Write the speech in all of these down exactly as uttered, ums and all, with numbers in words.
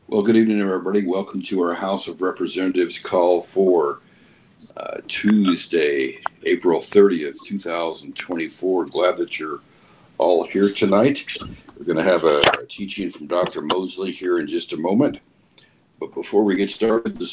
Well, good evening, everybody. Welcome to our House of Representatives call for uh, Tuesday, April thirtieth, two thousand twenty-four. Glad that you're all here tonight. We're going to have a, a teaching from Doctor Mosley here in just a moment. But before we get started, this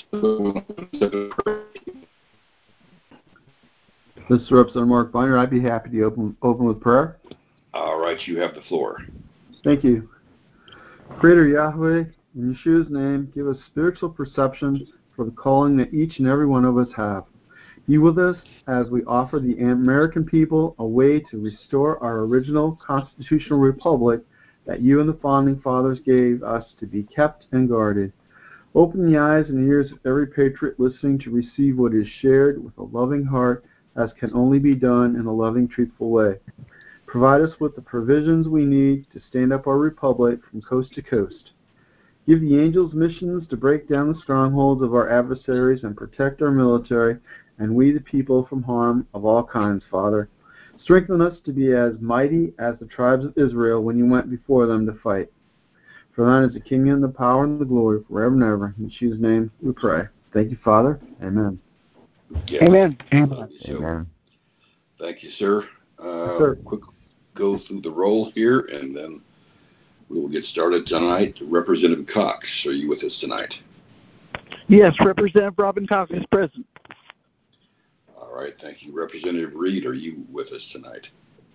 This is Representative Mark Binder. I'd be happy to open, open with prayer. All right, you have the floor. Thank you. Creator Yahweh, in Yeshua's name, give us spiritual perception for the calling that each and every one of us have. Be with us as we offer the American people a way to restore our original constitutional republic that you and the founding fathers gave us to be kept and guarded. Open the eyes and ears of every patriot listening to receive what is shared with a loving heart, as can only be done in a loving, truthful way. Provide us with the provisions we need to stand up our republic from coast to coast. Give the angels missions to break down the strongholds of our adversaries and protect our military and we the people from harm of all kinds, Father. Strengthen us to be as mighty as the tribes of Israel when you went before them to fight. For thine is the kingdom, the power, and the glory forever and ever. In Jesus' name we pray. Thank you, Father. Amen. Yes. Amen. Amen. So, Amen. thank you, sir. Uh, Yes, sir. Quick go through the roll here, and then we will get started tonight. Representative Cox, are you with us tonight? Yes, Representative Robin Cox is present. All right, thank you. Representative Reed, are you with us tonight?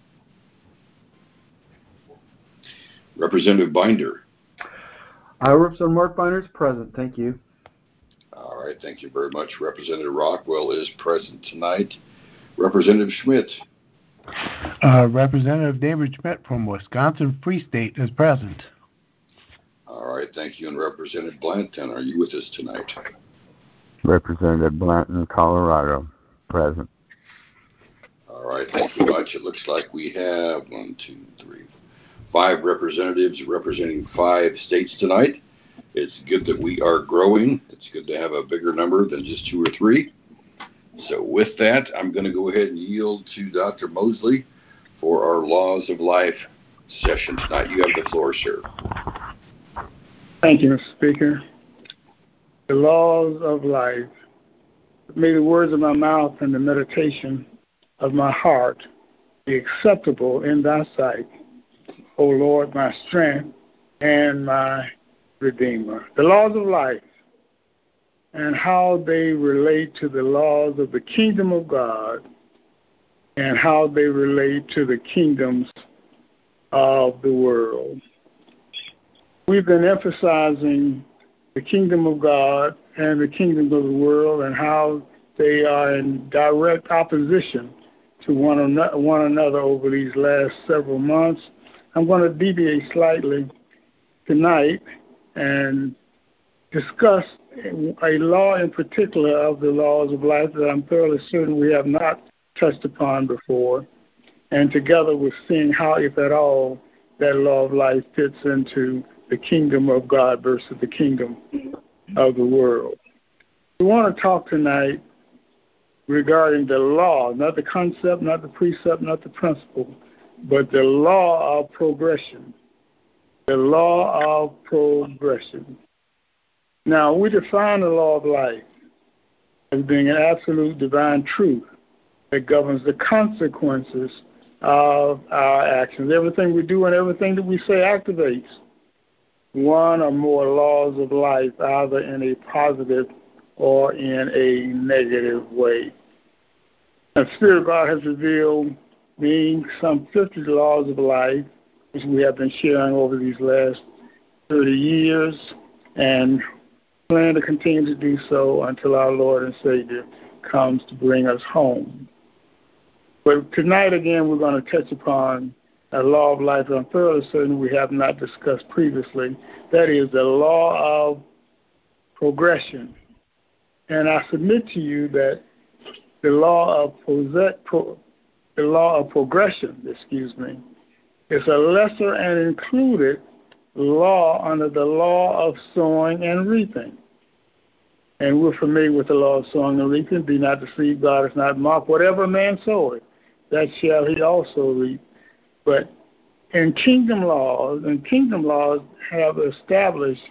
Representative Binder. I, Representative Mark Binder, is present. Thank you. All right, thank you very much. Representative Rockwell is present tonight. Representative Schmidt. Uh, Representative David Schmidt from Wisconsin Free State is present. All right, thank you. And Representative Blanton, are you with us tonight? Representative Blanton, Colorado, present. All right, thank you much. It looks like we have one, two, three, five representatives representing five states tonight. It's good that we are growing. It's good to have a bigger number than just two or three. So with that, I'm going to go ahead and yield to Doctor Mosley for our Laws of Life session tonight. You have the floor, sir. Thank you, Mister Speaker. The laws of life. May the words of my mouth and the meditation of my heart be acceptable in thy sight, O Lord, my strength and my Redeemer. The laws of life and how they relate to the laws of the kingdom of God and how they relate to the kingdoms of the world. We've been emphasizing the kingdom of God and the kingdom of the world and how they are in direct opposition to one another, one another over these last several months. I'm going to deviate slightly tonight and discuss a law in particular of the laws of life that I'm fairly certain we have not touched upon before, and together with seeing how, if at all, that law of life fits into the kingdom of God versus the kingdom of the world. We want to talk tonight regarding the law, not the concept, not the precept, not the principle, but the law of progression. The law of progression. Now, we define the law of life as being an absolute divine truth that governs the consequences of our actions. Everything we do and everything that we say activates one or more laws of life, either in a positive or in a negative way. The Spirit of God has revealed me some fifty laws of life, which we have been sharing over these last thirty years, and plan to continue to do so until our Lord and Savior comes to bring us home. But tonight, again, we're going to touch upon a law of life that I'm fairly certain we have not discussed previously. That is the law of progression. And I submit to you that the law of pro- the law of progression, excuse me, is a lesser and included law under the law of sowing and reaping. And we're familiar with the law of sowing and reaping. Be not deceived, God is not mocked. Whatever a man soweth, that shall he also reap. But in kingdom laws, and kingdom laws have established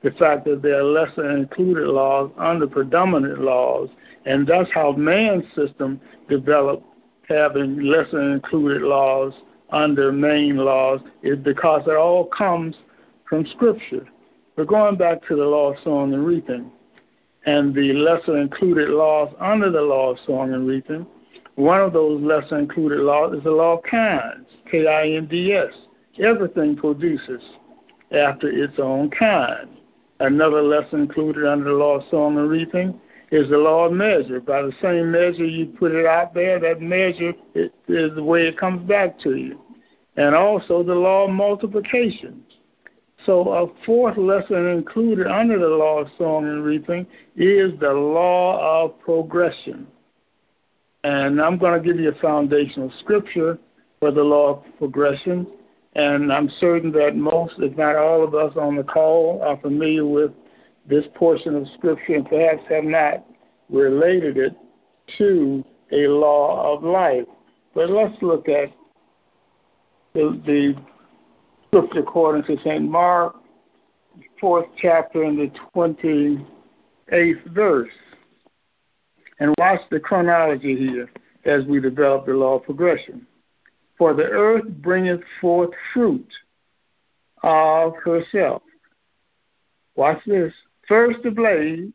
the fact that there are lesser included laws under predominant laws, and that's how man's system developed, having lesser included laws under main laws, is because it all comes from Scripture. But going back to the law of sowing and reaping, and the lesser included laws under the law of sowing and reaping, one of those lesser included laws is the law of kinds, K I N D S. Everything produces after its own kind. Another lesser included under the law of sowing and reaping is the law of measure. By the same measure you put it out there, that measure is the way it comes back to you. And also the law of multiplication. So a fourth lesson included under the law of sowing and reaping is the law of progression. And I'm going to give you a foundational scripture for the law of progression. And I'm certain that most, if not all of us on the call, are familiar with this portion of Scripture and perhaps have not related it to a law of life. But let's look at the, the Scripture according to Saint Mark, fourth chapter and the twenty-eighth verse. And watch the chronology here as we develop the law of progression. For the earth bringeth forth fruit of herself. Watch this. First the blade,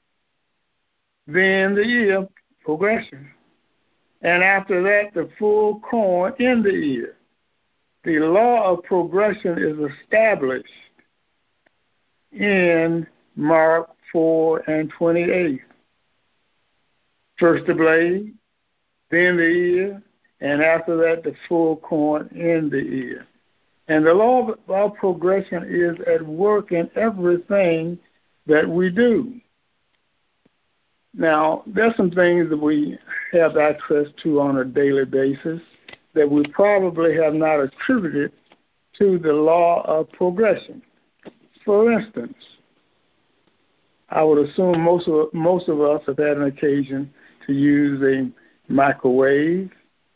then the ear, progression. And after that, the full corn in the ear. The law of progression is established in Mark four and twenty-eight. First the blade, then the ear, and after that, the full corn in the ear. And the law of progression is at work in everything that we do. Now, there's some things that we have access to on a daily basis that we probably have not attributed to the law of progression. For instance, I would assume most of, most of us have had an occasion to use a microwave.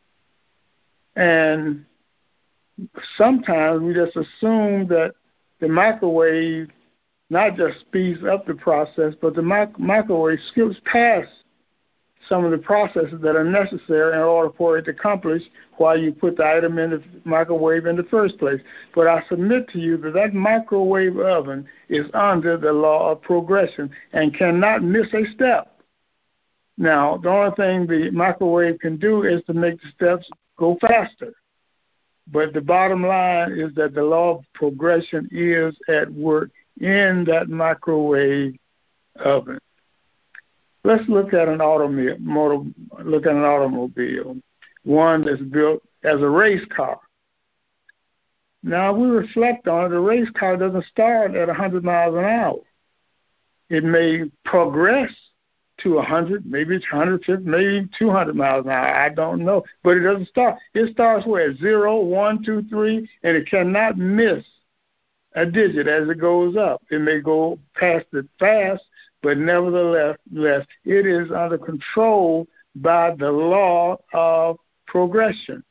And sometimes we just assume that the microwave not just speeds up the process, but the mic- microwave skips past some of the processes that are necessary in order for it to accomplish why you put the item in the microwave in the first place. But I submit to you that that microwave oven is under the law of progression and cannot miss a step. Now, the only thing the microwave can do is to make the steps go faster. But the bottom line is that the law of progression is at work in that microwave oven. Let's look at an automobile, motor, look at an automobile, one that's built as a race car. Now, we reflect on it, a race car doesn't start at one hundred miles an hour. It may progress to one hundred, maybe it's one hundred fifty, maybe two hundred miles an hour. I don't know. But it doesn't start. It starts where? Zero, one, two, three, and it cannot miss a digit as it goes up. It may go past it fast, but nevertheless, it is under control by the law of progression.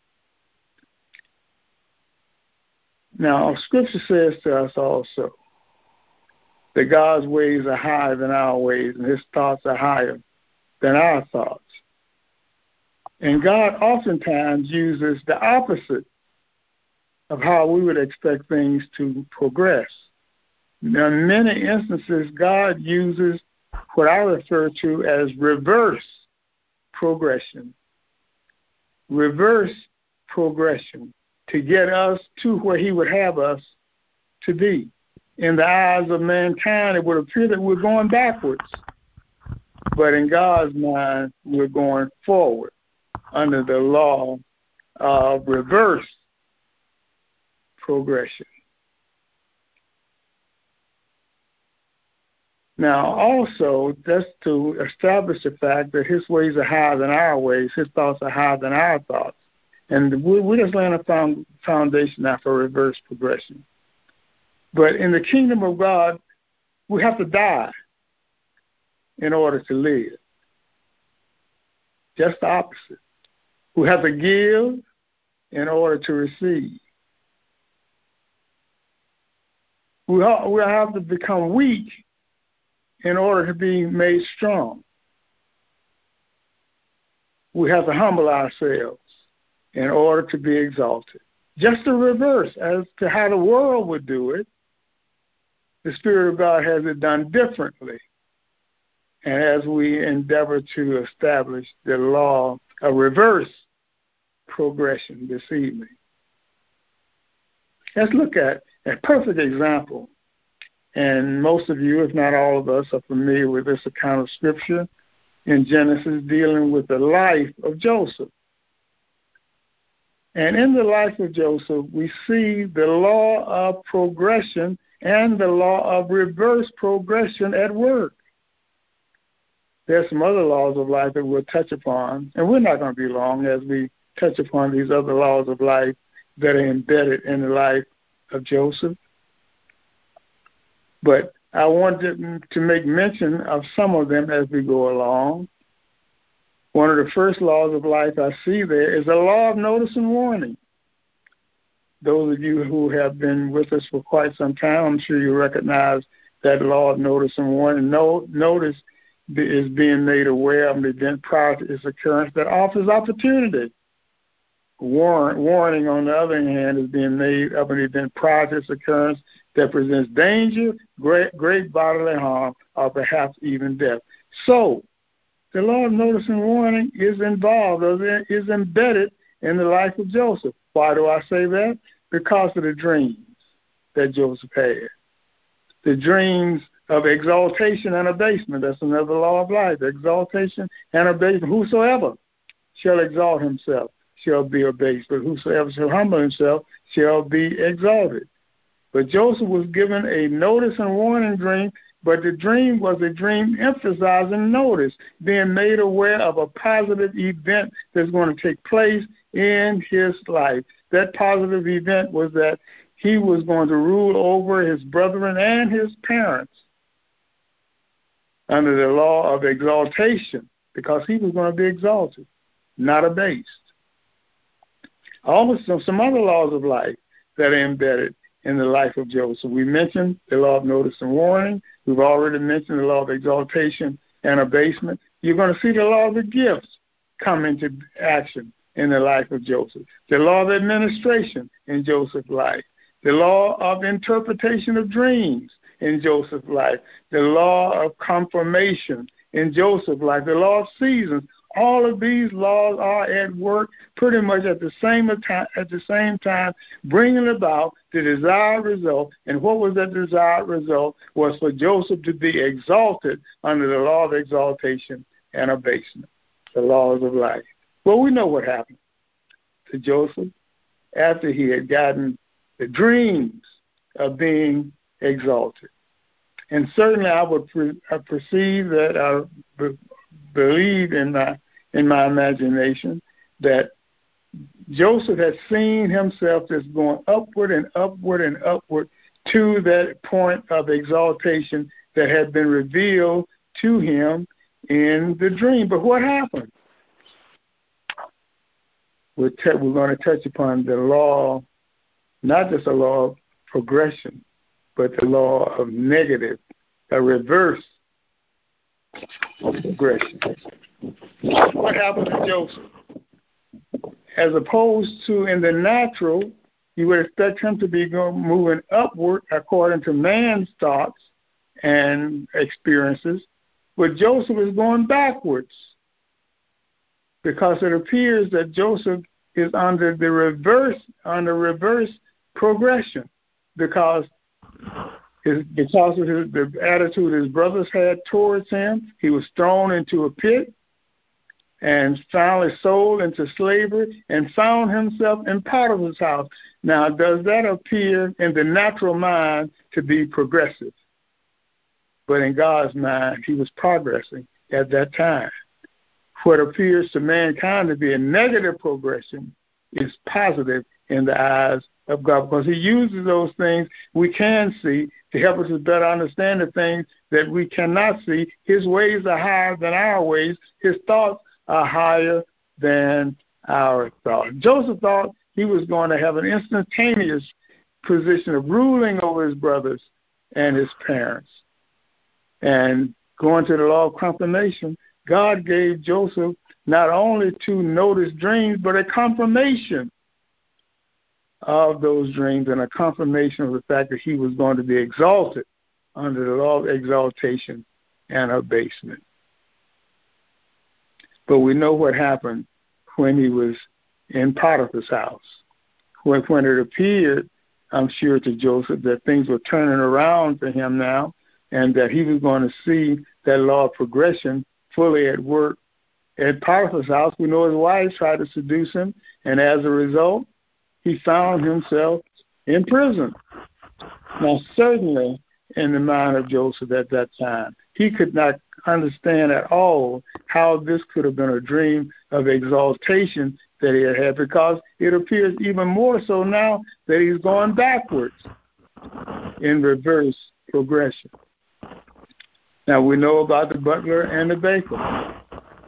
Now, Scripture says to us also that God's ways are higher than our ways, and His thoughts are higher than our thoughts. And God oftentimes uses the opposite of how we would expect things to progress. Now, in many instances, God uses what I refer to as reverse progression. Reverse progression to get us to where He would have us to be. In the eyes of mankind, it would appear that we're going backwards. But in God's mind, we're going forward under the law of reverse progression. Now, also, that's to establish the fact that His ways are higher than our ways, His thoughts are higher than our thoughts. And we, we just laying a foundation now for reverse progression. But in the kingdom of God, we have to die in order to live. Just the opposite. We have to give in order to receive. We we have to become weak in order to be made strong. We have to humble ourselves in order to be exalted. Just the reverse as to how the world would do it, the Spirit of God has it done differently. And as we endeavor to establish the law of reverse progression this evening, let's look at a perfect example. And most of you, if not all of us, are familiar with this account of Scripture in Genesis dealing with the life of Joseph. And in the life of Joseph, we see the law of progression and the law of reverse progression at work. There's some other laws of life that we'll touch upon, and we're not going to be long as we touch upon these other laws of life that are embedded in the life of Joseph. But I wanted to make mention of some of them as we go along. One of the first laws of life I see there is the law of notice and warning. Those of you who have been with us for quite some time, I'm sure you recognize that law of notice and warning. No, notice is being made aware of an event prior to its occurrence that offers opportunity. Warn, warning, on the other hand, is being made of an event prior to its occurrence that presents danger, great, great bodily harm, or perhaps even death. So, the law of notice and warning is involved, or is embedded in the life of Joseph. Why do I say that? Because of the dreams that Joseph had. The dreams of exaltation and abasement. That's another law of life. Exaltation and abasement. Whosoever shall exalt himself shall be abased, but whosoever shall humble himself shall be exalted. But Joseph was given a notice and warning dream, but the dream was a dream emphasizing notice, being made aware of a positive event that's going to take place in his life. That positive event was that he was going to rule over his brethren and his parents under the law of exaltation, because he was going to be exalted, not abased. Also, some other laws of life that are embedded in the life of Joseph. We mentioned the law of notice and warning. We've already mentioned the law of exaltation and abasement. You're going to see the law of the gifts come into action in the life of Joseph. The law of administration in Joseph's life. The law of interpretation of dreams in Joseph's life. The law of confirmation in Joseph's life. The law of seasons. All of these laws are at work pretty much at the same time, at the same time, bringing about the desired result. And what was that desired result? Was for Joseph to be exalted under the law of exaltation and abasement, the laws of life. Well, we know what happened to Joseph after he had gotten the dreams of being exalted. And certainly I would pre- I perceive that, I be- believe in my in my imagination, that Joseph had seen himself just going upward and upward and upward to that point of exaltation that had been revealed to him in the dream. But what happened? We're, te- we're going to touch upon the law, not just a law of progression, but the law of negative, a reverse progression. What happened to Joseph? As opposed to in the natural, you would expect him to be going, moving upward according to man's thoughts and experiences, but Joseph is going backwards, because it appears that Joseph is under the reverse, under reverse progression, because his, because of his, the attitude his brothers had towards him, he was thrown into a pit and finally sold into slavery and found himself in Potiphar's house. Now, does that appear in the natural mind to be progressive? But in God's mind, he was progressing at that time. What appears to mankind to be a negative progression is positive in the eyes of God, because he uses those things we can see to help us to better understand the things that we cannot see. His ways are higher than our ways. His thoughts are higher than our thoughts. Joseph thought he was going to have an instantaneous position of ruling over his brothers and his parents. And going to the law of confirmation, God gave Joseph not only to notice dreams, but a confirmation of those dreams and a confirmation of the fact that he was going to be exalted under the law of exaltation and abasement. But we know what happened when he was in Potiphar's house. When, when it appeared, I'm sure, to Joseph that things were turning around for him now and that he was going to see that law of progression fully at work at Potiphar's house. We know his wife tried to seduce him, and as a result, he found himself in prison. Now, certainly, in the mind of Joseph at that time, he could not understand at all how this could have been a dream of exaltation that he had had, because it appears even more so now that he's going backwards in reverse progression. Now, we know about the butler and the baker.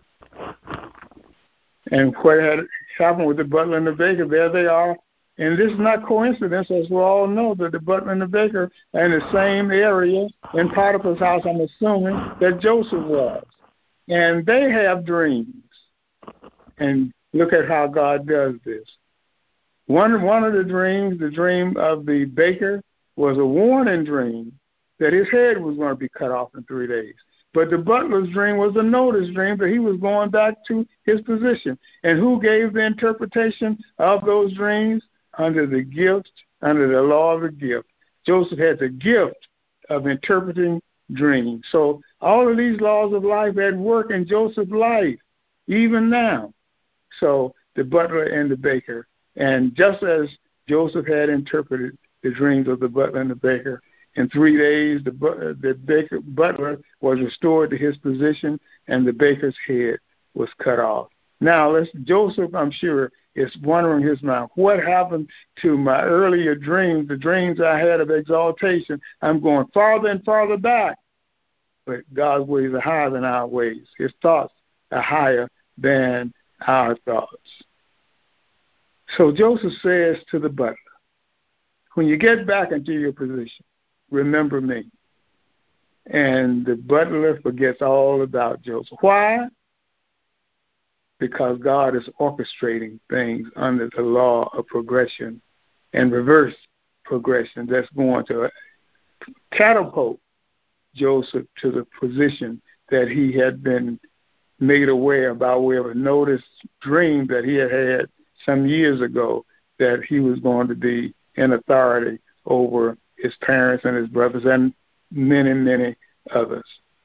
And what had happened with the butler and the baker, there they are. And this is not coincidence, as we all know, that the butler and the baker are in the same area in Potiphar's house, I'm assuming, that Joseph was. And they have dreams. And look at how God does this. One, one of the dreams, the dream of the baker, was a warning dream that his head was going to be cut off in three days. But the butler's dream was a notice dream that he was going back to his position. And who gave the interpretation of those dreams? Under the gift, under the law of the gift. Joseph had the gift of interpreting dreams. So all of these laws of life at work in Joseph's life, even now. So the butler and the baker. And just as Joseph had interpreted the dreams of the butler and the baker, in three days the, the baker, butler was restored to his position and the baker's head was cut off. Now, let's, Joseph, I'm sure, is wondering in his mind, what happened to my earlier dreams, the dreams I had of exaltation? I'm going farther and farther back. But God's ways are higher than our ways. His thoughts are higher than our thoughts. So Joseph says to the butler, when you get back into your position, remember me. And the butler forgets all about Joseph. Why? Because God is orchestrating things under the law of progression and reverse progression that's going to catapult Joseph to the position that he had been made aware by way of a notice dream that he had had some years ago, that he was going to be in authority over his parents and his brothers and many, many others.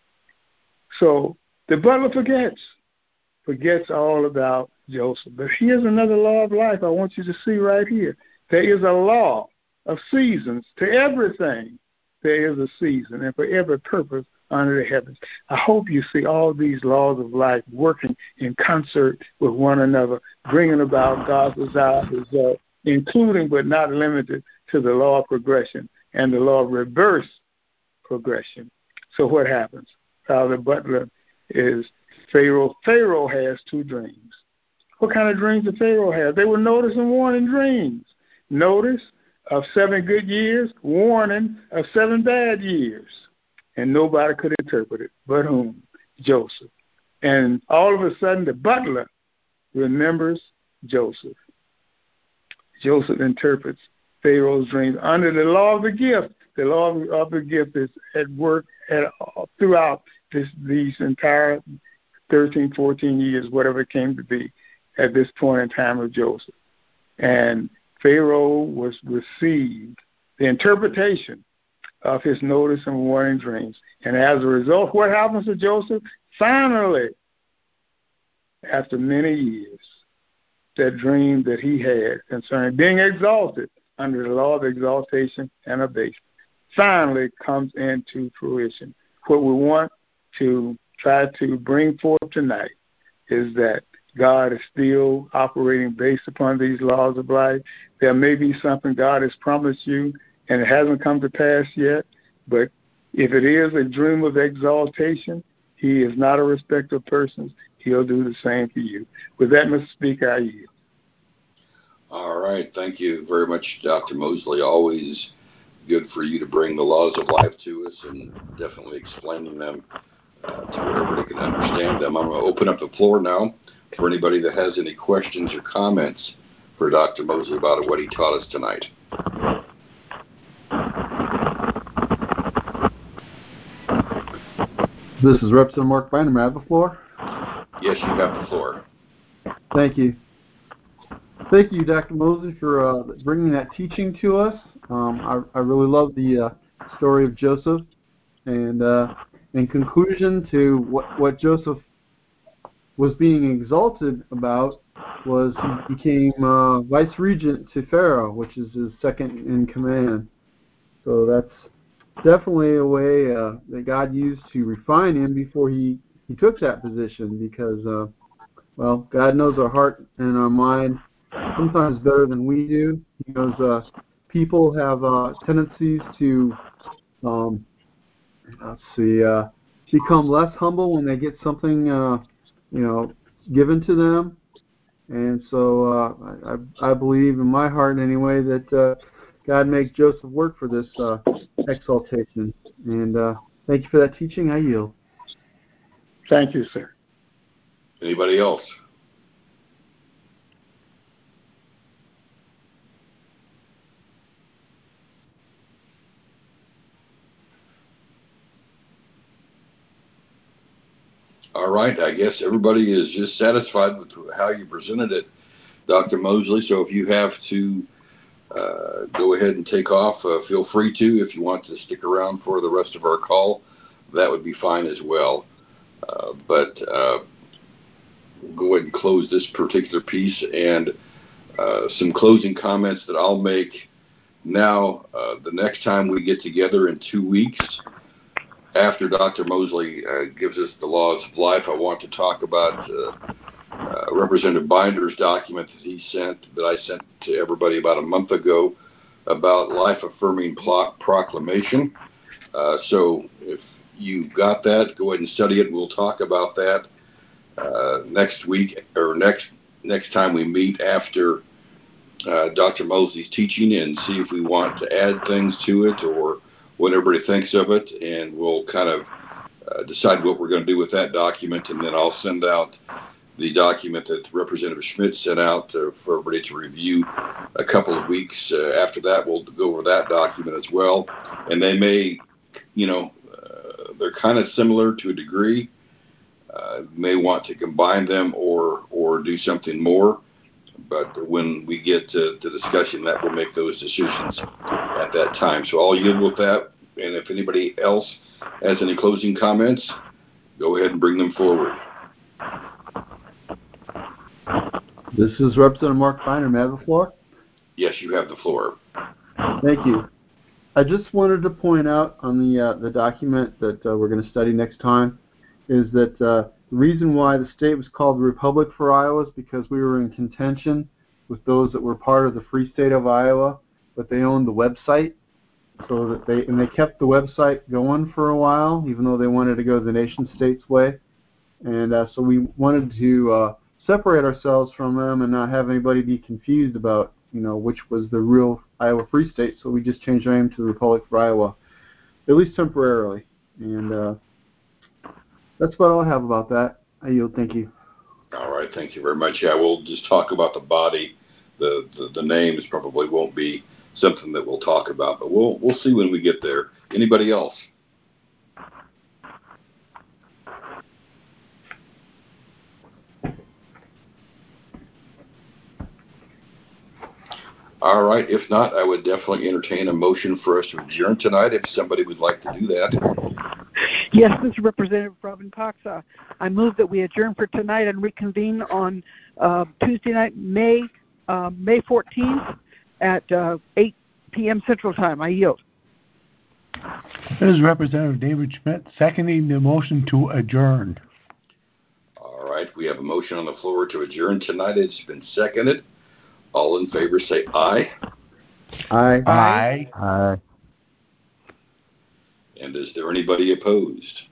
So the butler forgets. forgets all about Joseph. But here's another law of life I want you to see right here. There is a law of seasons. To everything, there is a season, and for every purpose under the heavens. I hope you see all these laws of life working in concert with one another, bringing about God's desired result, including but not limited to the law of progression and the law of reverse progression. So what happens? How the butler is Pharaoh. Pharaoh has two dreams. What kind of dreams did Pharaoh have? They were notice and warning dreams. Notice of seven good years, warning of seven bad years. And nobody could interpret it but whom? Joseph. And all of a sudden, the butler remembers Joseph. Joseph interprets Pharaoh's dreams under the law of the gift. The law of the gift is at work at, throughout this, these entire thirteen, fourteen years, whatever it came to be, at this point in time of Joseph. And Pharaoh was received the interpretation of his notice and warning dreams. And as a result, what happens to Joseph? Finally, after many years, that dream that he had concerning being exalted under the law of exaltation and abasement finally comes into fruition. What we want to try to bring forth tonight is that God is still operating based upon these laws of life. There may be something God has promised you and it hasn't come to pass yet, but if it is a dream of exaltation, he is not a respecter of persons. He'll do the same for you. With that, Mister Speaker, I yield. All right. Thank you very much, Doctor Mosley. Always good for you to bring the laws of life to us and definitely explaining them uh, to where everybody can understand them. I'm going to open up the floor now for anybody that has any questions or comments for Doctor Mosley about what he taught us tonight. This is Representative Mark Bynum. May I have the floor? Yes, you have the floor. Thank you. Thank you, Doctor Mosley, for uh, bringing that teaching to us. Um, I, I really love the uh, story of Joseph. And uh, in conclusion to what, what Joseph was being exalted about was he became uh, vice regent to Pharaoh, which is his second in command. So that's definitely a way uh, that God used to refine him before he, he took that position, because, uh, well, God knows our heart and our mind sometimes better than we do. He knows uh, people have uh, tendencies to, um, let's see, uh, become less humble when they get something, uh, you know, given to them. And so uh, I, I believe in my heart anyway that uh, God makes Joseph work for this uh, exaltation. And uh, thank you for that teaching. I yield. Thank you, sir. Anybody else? All right, I guess everybody is just satisfied with how you presented it, Doctor Mosley. So if you have to uh, go ahead and take off, uh, feel free to. If you want to stick around for the rest of our call, that would be fine as well. Uh, but uh, we'll go ahead and close this particular piece, and uh, some closing comments that I'll make now. Uh, the next time we get together in two weeks, after Doctor Mosley uh, gives us the laws of life, I want to talk about uh, uh, Representative Binder's document that he sent, that I sent to everybody about a month ago, about life-affirming proclamation. Uh, so if you've got that, go ahead and study it. We'll talk about that uh, next week, or next next time we meet after uh, Doctor Mosley's teaching, and see if we want to add things to it or what everybody thinks of it, and we'll kind of uh, decide what we're going to do with that document, and then I'll send out the document that Representative Schmidt sent out to, for everybody to review a couple of weeks. Uh, after that, we'll go over that document as well, and they may, you know, uh, they're kind of similar to a degree. Uh, may want to combine them or or do something more, but when we get to, to discussion, that will make those decisions at that time. So I'll yield with that, and if anybody else has any closing comments, go ahead and bring them forward. This is Representative Mark Feiner. May I have the floor? Yes, you have the floor. Thank you. I just wanted to point out on the uh, the document that uh, we're going to study next time is that uh, the reason why the state was called the Republic for Iowa is because we were in contention with those that were part of the Free State of Iowa, but they owned the website, so that they and they kept the website going for a while, even though they wanted to go the nation state's way, and uh, so we wanted to uh, separate ourselves from them and not have anybody be confused about, you know, which was the real Iowa Free State. So we just changed our name to the Republic for Iowa, at least temporarily, and uh, that's about all I have about that. I yield. Thank you. All right. Thank you very much. Yeah, we'll just talk about the body. The, the, the names probably won't be something that we'll talk about, but we'll we'll see when we get there. Anybody else? All right. If not, I would definitely entertain a motion for us to adjourn tonight if somebody would like to do that. Yes, this is Representative Robin Cox. Uh, I move that we adjourn for tonight and reconvene on uh, Tuesday night, May uh, May fourteenth at uh, eight p.m. Central Time. I yield. This is Representative David Schmidt seconding the motion to adjourn. All right. We have a motion on the floor to adjourn tonight. It's been seconded. All in favor say aye. Aye. Aye. Aye. And is there anybody opposed?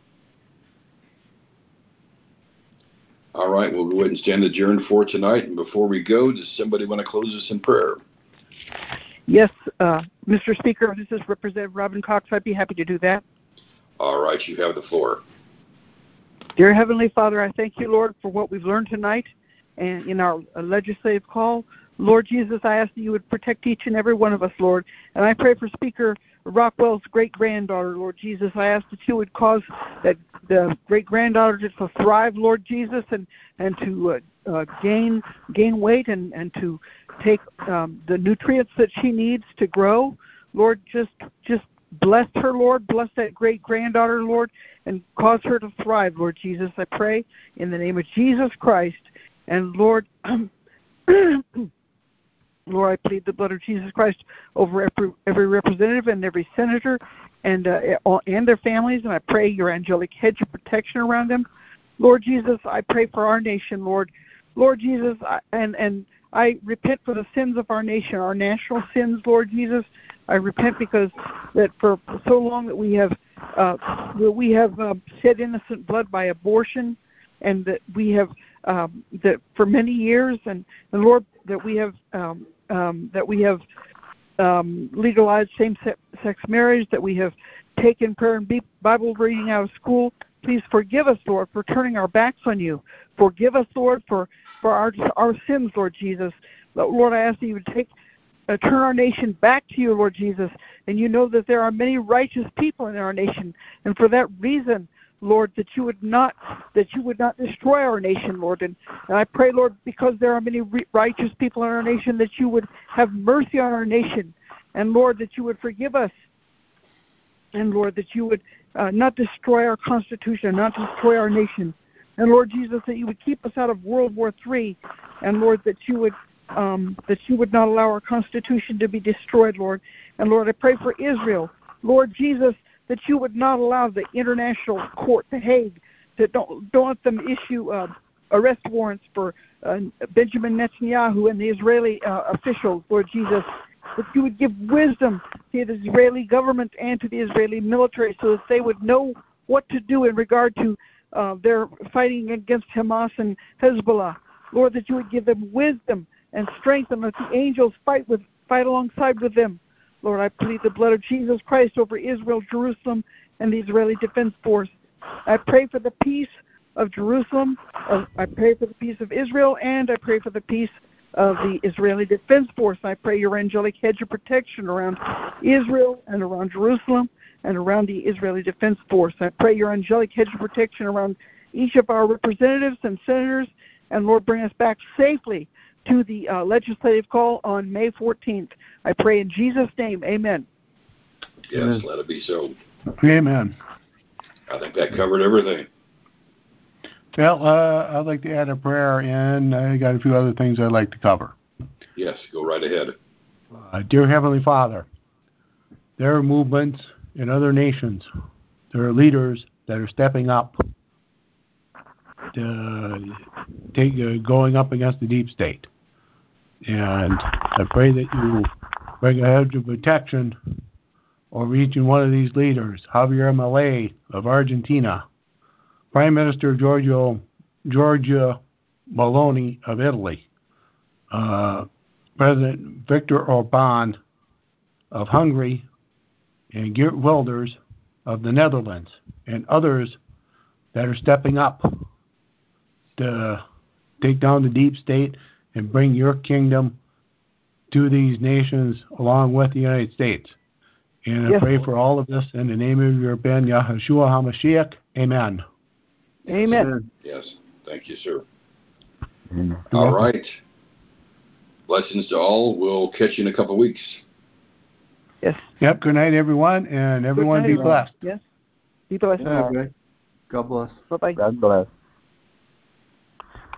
All right, we'll go ahead and stand adjourned for tonight. And before we go, does somebody want to close us in prayer? Yes, uh, Mister Speaker, this is Representative Robin Cox. I'd be happy to do that. All right, you have the floor. Dear Heavenly Father, I thank you, Lord, for what we've learned tonight and in our uh, legislative call. Lord Jesus, I ask that you would protect each and every one of us, Lord. And I pray for Speaker Rockwell's great-granddaughter, Lord Jesus. I ask that you would cause that the great-granddaughter to thrive, Lord Jesus, and, and to uh, uh, gain gain weight and, and to take um, the nutrients that she needs to grow. Lord, just just bless her, Lord. Bless that great-granddaughter, Lord, and cause her to thrive, Lord Jesus. I pray in the name of Jesus Christ. And, Lord, Lord, I plead the blood of Jesus Christ over every, every representative and every senator and uh, and their families, and I pray your angelic hedge of protection around them. Lord Jesus, I pray for our nation, Lord. Lord Jesus, I, and, and I repent for the sins of our nation, our national sins, Lord Jesus. I repent because that for so long that we have uh, we have uh, shed innocent blood by abortion, and that we have um, that for many years, and, and Lord, that we have um, um, that we have um, legalized same-sex marriage, that we have taken prayer and Bible reading out of school. Please forgive us, Lord, for turning our backs on you. Forgive us, Lord, for, for our our sins, Lord Jesus. Lord, I ask that you would take uh, turn our nation back to you, Lord Jesus. And you know that there are many righteous people in our nation, and for that reason, Lord, that you would not that you would not destroy our nation, Lord. And, and I pray, Lord, because there are many re- righteous people in our nation, that you would have mercy on our nation, and Lord, that you would forgive us, and Lord, that you would uh, not destroy our Constitution, not destroy our nation, and Lord Jesus, that you would keep us out of World War Three, and Lord, that you would um, that you would not allow our Constitution to be destroyed, Lord. And Lord, I pray for Israel, Lord Jesus, that you would not allow the International Court, The Hague, to don't don't let them issue uh, arrest warrants for uh, Benjamin Netanyahu and the Israeli uh, officials, Lord Jesus. That you would give wisdom to the Israeli government and to the Israeli military so that they would know what to do in regard to uh, their fighting against Hamas and Hezbollah. Lord, that you would give them wisdom and strength, and let the angels fight with fight alongside with them. Lord, I plead the blood of Jesus Christ over Israel, Jerusalem, and the Israeli Defense Force. I pray for the peace of Jerusalem. Uh, I pray for the peace of Israel, and I pray for the peace of the Israeli Defense Force. I pray your angelic hedge of protection around Israel and around Jerusalem and around the Israeli Defense Force. I pray your angelic hedge of protection around each of our representatives and senators, and Lord, bring us back safely to the uh, legislative call on May fourteenth. I pray in Jesus' name, amen. Yes, amen. Let it be so. Amen. I think that covered everything. Well, uh, I'd like to add a prayer, and I got a few other things I'd like to cover. Yes, go right ahead. Uh, dear Heavenly Father, there are movements in other nations. There are leaders that are stepping up, to take, uh, going up against the deep state. And I pray that you bring a hedge of protection over each and one of these leaders. Javier Milei of Argentina, Prime Minister Giorgio, Giorgia Meloni of Italy, uh, President Viktor Orban of Hungary, and Geert Wilders of the Netherlands, and others that are stepping up to take down the deep state and bring your kingdom to these nations along with the United States. And yes. I pray for all of this in the name of your Ben Yahushua HaMashiach. Amen. Amen. Yes. Thank you, sir. Amen. All right. Blessings to all. We'll catch you in a couple of weeks. Yes. Yep. Good night, everyone, and everyone night, be everyone. blessed. Yes. Be blessed. Yeah, okay. God bless. Bye-bye. God bless.